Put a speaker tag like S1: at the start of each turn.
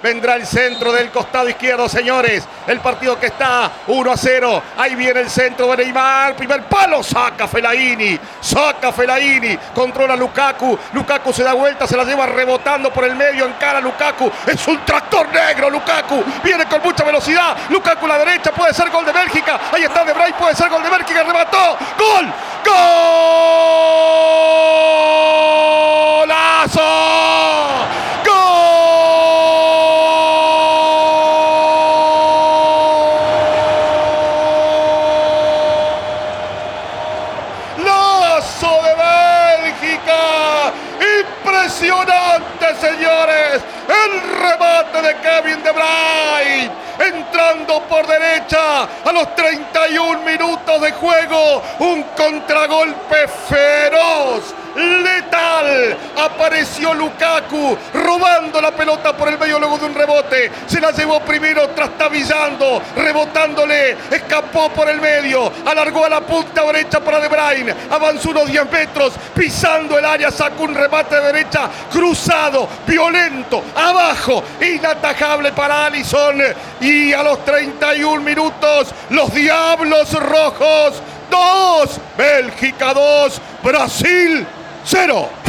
S1: Vendrá el centro del costado izquierdo, señores. El partido que está 1-0. Ahí viene el centro de Neymar. Primer palo. Saca Fellaini. Controla Lukaku. Lukaku se da vuelta. Se la lleva rebotando por el medio. Encara Lukaku. Es un tractor negro Lukaku. Viene con mucha velocidad. Lukaku a la derecha. Puede ser gol de Bélgica. Ahí está De Vrij. Puede ser gol de Bélgica. Remató. ¡Gol! ¡Golazo! Impresionante, señores, el remate de Kevin De Bruyne, entrando por derecha a los 31 minutos de juego, un contragolpe feroz, letal. Apareció Lukaku robando la pelota por el medio luego de un rebote, se la llevó primero trastabillando, rebotándole, escapó por el medio, alargó a la punta derecha para De Bruyne, avanzó unos 10 metros, pisando el área, sacó un remate de derecha, cruzado, violento, abajo, inatajable para Alisson. Y a los 31 minutos, los Diablos Rojos 2, Bélgica 2, Brasil 0.